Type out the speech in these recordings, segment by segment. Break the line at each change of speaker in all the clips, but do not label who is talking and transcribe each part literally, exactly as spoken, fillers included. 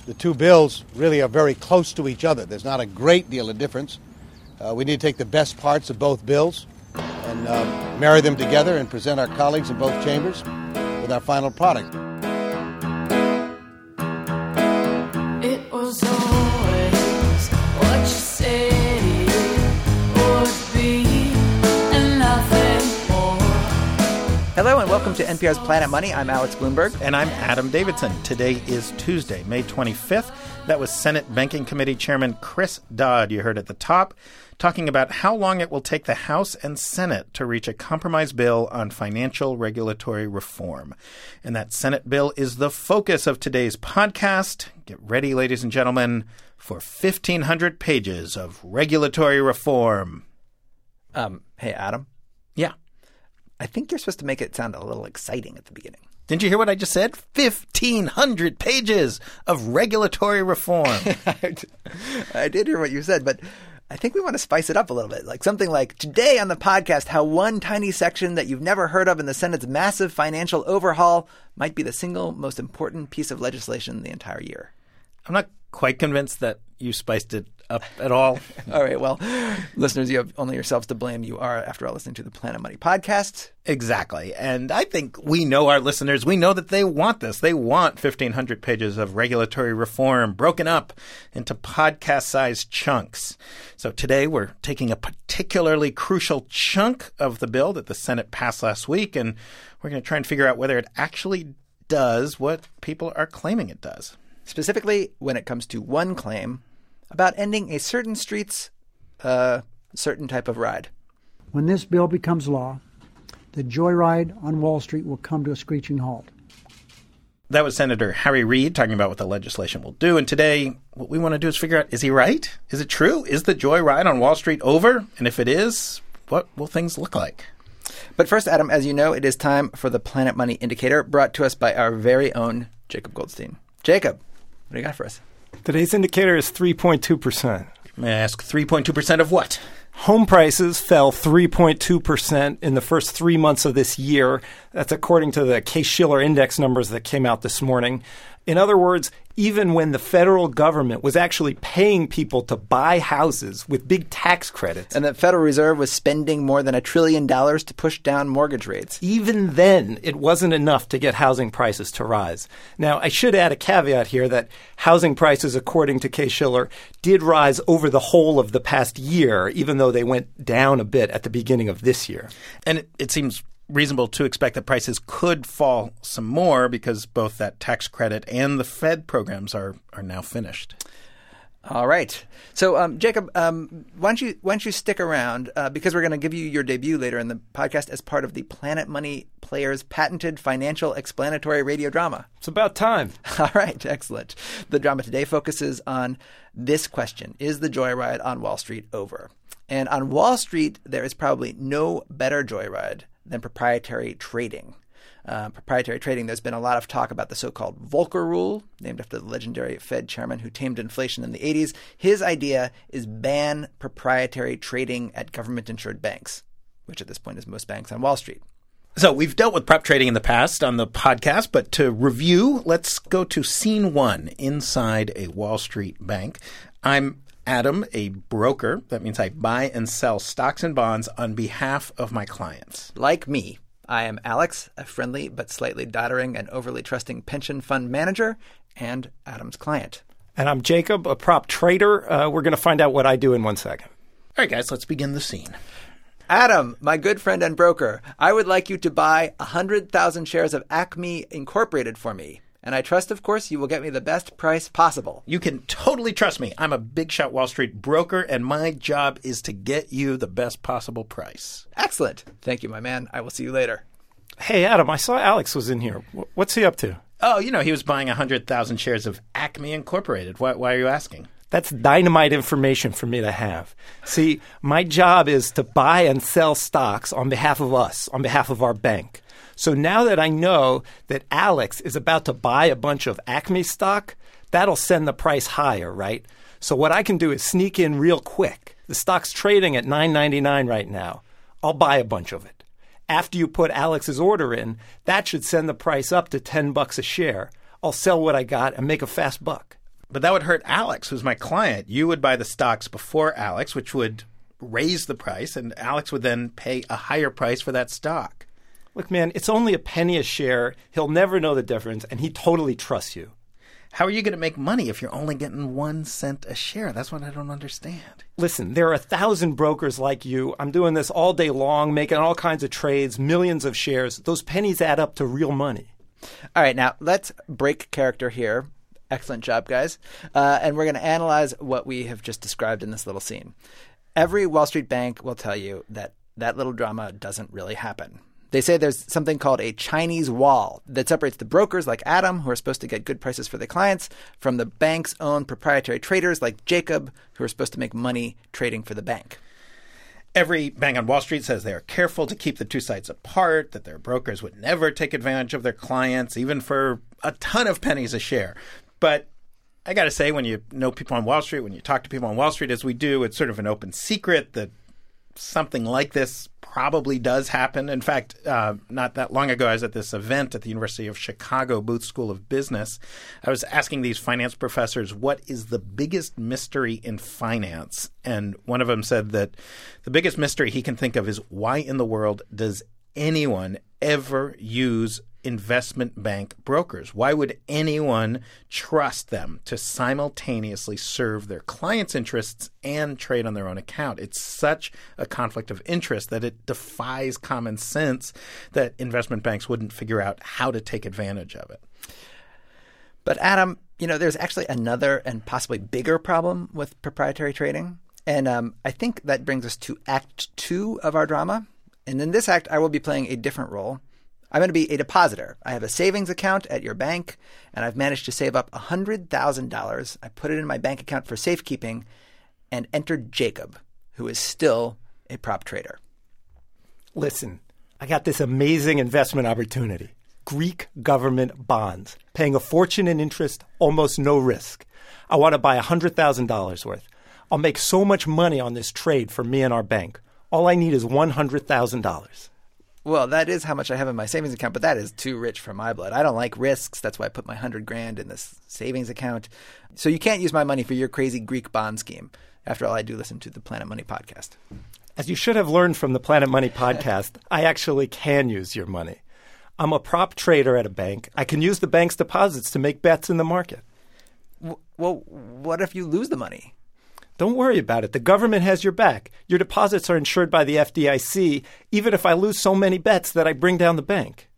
the two bills really are very close to each other. There's not a great deal of difference. Uh, we need to take the best parts of both bills and uh, marry them together and present our colleagues in both chambers with our final product.
It was always what you said it would be, and nothing more.
Hello and welcome to N P R's Planet Money. I'm Alex Bloomberg.
And I'm Adam Davidson. Today is Tuesday, May twenty-fifth. That was Senate Banking Committee Chairman Chris Dodd, you heard at the top, talking about how long it will take the House and Senate to reach a compromise bill on financial regulatory reform. And that Senate bill is the focus of today's podcast. Get ready, ladies and gentlemen, for fifteen hundred pages of regulatory reform.
Um, hey, Adam.
Yeah.
I think you're supposed to make it sound a little exciting at the beginning.
Didn't you hear what I just said? fifteen hundred pages of regulatory reform.
I did hear what you said, but I think we want to spice it up a little bit. Like something like, today on the podcast, how one tiny section that you've never heard of in the Senate's massive financial overhaul might be the single most important piece of legislation in the entire year.
I'm not quite convinced that you spiced it up at all.
All right. Well, listeners, you have only yourselves to blame. You are, after all, listening to the Planet Money podcast.
Exactly. And I think we know our listeners. We know that they want this. They want fifteen hundred pages of regulatory reform broken up into podcast-sized chunks. So today we're taking a particularly crucial chunk of the bill that the Senate passed last week, and we're going to try and figure out whether it actually does what people are claiming it does.
Specifically, when it comes to one claim about ending a certain street's uh, certain type of ride.
When this bill becomes law, the joyride on Wall Street will come to a screeching halt.
That was Senator Harry Reid talking about what the legislation will do. And today, what we want to do is figure out, is he right? Is it true? Is the joyride on Wall Street over? And if it is, what will things look like?
But first, Adam, as you know, it is time for the Planet Money Indicator, brought to us by our very own Jacob Goldstein. Jacob, what do you got for us?
Today's indicator is three point two percent.
May I ask three point two percent of what?
Home prices fell three point two percent in the first three months of this year. That's according to the Case-Shiller Index numbers that came out this morning. In other words, even when the federal government was actually paying people to buy houses with big tax credits.
And the Federal Reserve was spending more than a trillion dollars to push down mortgage rates.
Even then, it wasn't enough to get housing prices to rise. Now, I should add a caveat here that housing prices, according to Case-Shiller, did rise over the whole of the past year, even though they went down a bit at the beginning of this year.
And it, it seems reasonable to expect that prices could fall some more because both that tax credit and the Fed programs are, are now finished.
All right. So, um, Jacob, um, why don't you why don't you stick around uh, because we're going to give you your debut later in the podcast as part of the Planet Money Players' patented financial explanatory radio drama.
It's about time.
All right. Excellent. The drama today focuses on this question: is the joyride on Wall Street over? And on Wall Street, there is probably no better joyride than proprietary trading. Uh, proprietary trading, there's been a lot of talk about the so-called Volcker Rule, named after the legendary Fed chairman who tamed inflation in the eighties. His idea is ban proprietary trading at government-insured banks, which at this point is most banks on Wall Street.
So we've dealt with prop trading in the past on the podcast, but to review, let's go to scene one inside a Wall Street bank. I'm Adam, a broker. That means I buy and sell stocks and bonds on behalf of my clients.
Like me, I am Alex, a friendly but slightly doddering and overly trusting pension fund manager, and Adam's client.
And I'm Jacob, a prop trader. Uh, we're going to find out what I do in one second.
All right, guys, let's begin the scene.
Adam, my good friend and broker, I would like you to buy one hundred thousand shares of Acme Incorporated for me. And I trust, of course, you will get me the best price possible.
You can totally trust me. I'm a big shot Wall Street broker, and my job is to get you the best possible price.
Excellent. Thank you, my man. I will see you later.
Hey, Adam, I saw Alex was in here. What's he up to?
Oh, you know, he was buying one hundred thousand shares of Acme Incorporated. Why, why are you asking?
That's dynamite information for me to have. See, my job is to buy and sell stocks on behalf of us, on behalf of our bank. So now that I know that Alex is about to buy a bunch of Acme stock, that'll send the price higher, right? So what I can do is sneak in real quick. The stock's trading at nine ninety-nine right now. I'll buy a bunch of it. After you put Alex's order in, that should send the price up to ten bucks a share. I'll sell what I got and make a fast buck.
But that would hurt Alex, who's my client. You would buy the stocks before Alex, which would raise the price, and Alex would then pay a higher price for that stock.
Look, man, it's only a penny a share. He'll never know the difference, and he totally trusts you.
How are you going to make money if you're only getting one cent a share? That's what I don't understand.
Listen, there are a thousand brokers like you. I'm doing this all day long, making all kinds of trades, millions of shares. Those pennies add up to real money.
All right, now let's break character here. Excellent job, guys. Uh, and we're going to analyze what we have just described in this little scene. Every Wall Street bank will tell you that that little drama doesn't really happen. They say there's something called a Chinese wall that separates the brokers like Adam, who are supposed to get good prices for their clients, from the bank's own proprietary traders like Jacob, who are supposed to make money trading for the bank.
Every bank on Wall Street says they are careful to keep the two sides apart, that their brokers would never take advantage of their clients, even for a ton of pennies a share. But I got to say, when you know people on Wall Street, when you talk to people on Wall Street, as we do, it's sort of an open secret that something like this probably does happen. In fact, uh, not that long ago, I was at this event at the University of Chicago Booth School of Business. I was asking these finance professors, what is the biggest mystery in finance? And one of them said that the biggest mystery he can think of is, why in the world does anyone ever use investment bank brokers? Why would anyone trust them to simultaneously serve their clients' interests and trade on their own account? It's such a conflict of interest that it defies common sense that investment banks wouldn't figure out how to take advantage of it.
But Adam, you know, there's actually another and possibly bigger problem with proprietary trading. And um, I think that brings us to Act Two of our drama. And in this act, I will be playing a different role. I'm going to be a depositor. I have a savings account at your bank, and I've managed to save up one hundred thousand dollars. I put it in my bank account for safekeeping and entered Jacob, who is still a prop trader.
Listen, I got this amazing investment opportunity. Greek government bonds, paying a fortune in interest, almost no risk. I want to buy one hundred thousand dollars worth. I'll make so much money on this trade for me and our bank. All I need is one hundred thousand dollars.
Well, that is how much I have in my savings account, but that is too rich for my blood. I don't like risks. That's why I put my hundred grand in this savings account. So you can't use my money for your crazy Greek bond scheme. After all, I do listen to the Planet Money podcast.
As you should have learned from the Planet Money podcast, I actually can use your money. I'm a prop trader at a bank. I can use the bank's deposits to make bets in the market.
W- well, what if you lose the money?
Don't worry about it. The government has your back. Your deposits are insured by the F D I C, even if I lose so many bets that I bring down the bank.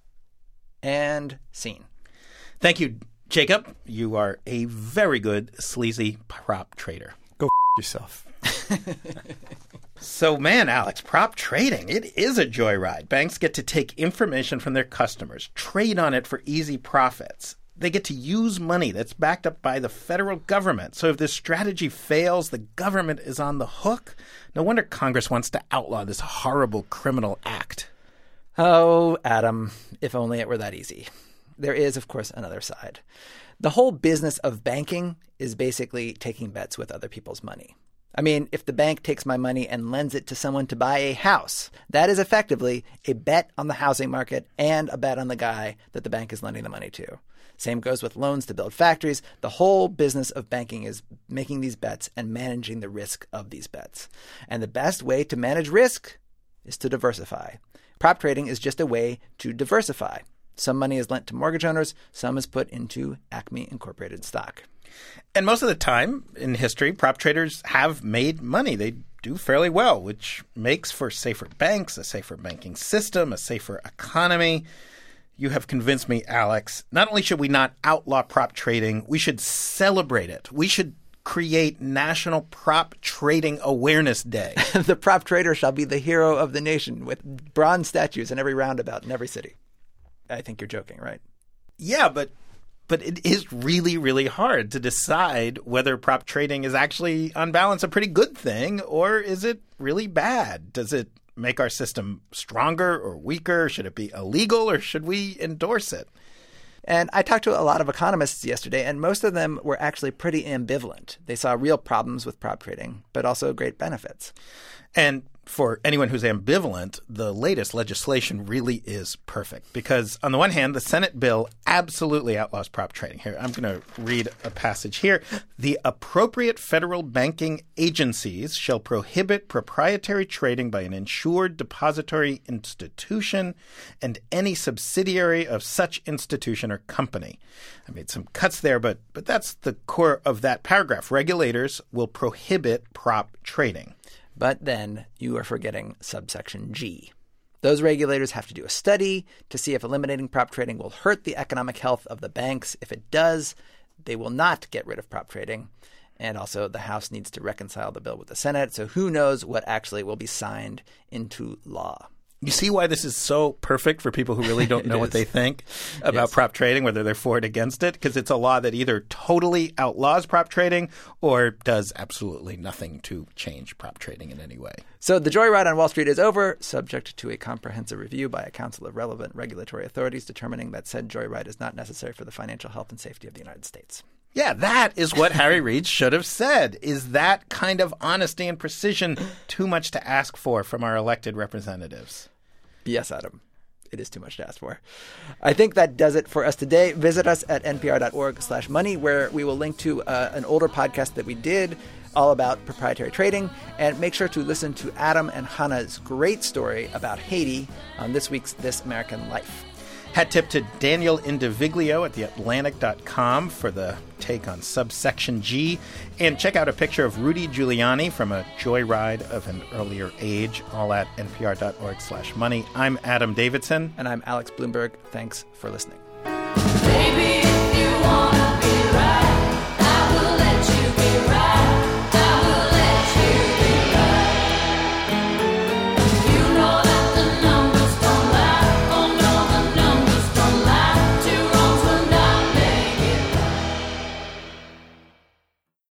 And scene.
Thank you, Jacob. You are a very good sleazy prop trader.
Go f- yourself.
So, man, Alex, prop trading, it is a joyride. Banks get to take information from their customers, trade on it for easy profits. They get to use money that's backed up by the federal government. So if this strategy fails, the government is on the hook. No wonder Congress wants to outlaw this horrible criminal act.
Oh, Adam, if only it were that easy. There is, of course, another side. The whole business of banking is basically taking bets with other people's money. I mean, if the bank takes my money and lends it to someone to buy a house, that is effectively a bet on the housing market and a bet on the guy that the bank is lending the money to. Same goes with loans to build factories. The whole business of banking is making these bets and managing the risk of these bets. And the best way to manage risk is to diversify. Prop trading is just a way to diversify. Some money is lent to mortgage owners. Some is put into Acme Incorporated stock.
And most of the time in history, prop traders have made money. They do fairly well, which makes for safer banks, a safer banking system, a safer economy. You have convinced me, Alex. Not only should we not outlaw prop trading, we should celebrate it. We should create National Prop Trading Awareness Day.
The prop trader shall be the hero of the nation with bronze statues in every roundabout in every city. I think you're joking, right?
Yeah, but but it is really, really hard to decide whether prop trading is actually, on balance, a pretty good thing, or is it really bad? Does it make our system stronger or weaker? Should it be illegal, or should we endorse it?
And I talked to a lot of economists yesterday, and most of them were actually pretty ambivalent. They saw real problems with prop trading, but also great benefits.
And for anyone who's ambivalent, the latest legislation really is perfect because, on the one hand, the Senate bill absolutely outlaws prop trading. Here, I'm going to read a passage here. The appropriate federal banking agencies shall prohibit proprietary trading by an insured depository institution and any subsidiary of such institution or company. I made some cuts there, but but that's the core of that paragraph. Regulators will prohibit prop trading.
But then you are forgetting subsection G. Those regulators have to do a study to see if eliminating prop trading will hurt the economic health of the banks. If it does, they will not get rid of prop trading. And also the House needs to reconcile the bill with the Senate. So who knows what actually will be signed into law.
You see why this is so perfect for people who really don't know what they think about
Yes.
prop trading, whether they're for it or against it, because it's a law that either totally outlaws prop trading or does absolutely nothing to change prop trading in any way.
So the joyride on Wall Street is over, subject to a comprehensive review by a council of relevant regulatory authorities determining that said joyride is not necessary for the financial health and safety of the United States.
Yeah, that is what Harry Reid should have said. Is that kind of honesty and precision too much to ask for from our elected representatives?
Yes, Adam. It is too much to ask for. I think that does it for us today. Visit us at npr.org slash money, where we will link to uh, an older podcast that we did all about proprietary trading. And make sure to listen to Adam and Hannah's great story about Haiti on this week's This American Life.
Hat tip to Daniel Indiviglio at the atlantic dot com for the take on subsection G. And check out a picture of Rudy Giuliani from a joyride of an earlier age, all at npr.org slash money. I'm Adam Davidson.
And I'm Alex Bloomberg. Thanks for listening.
Baby, if you want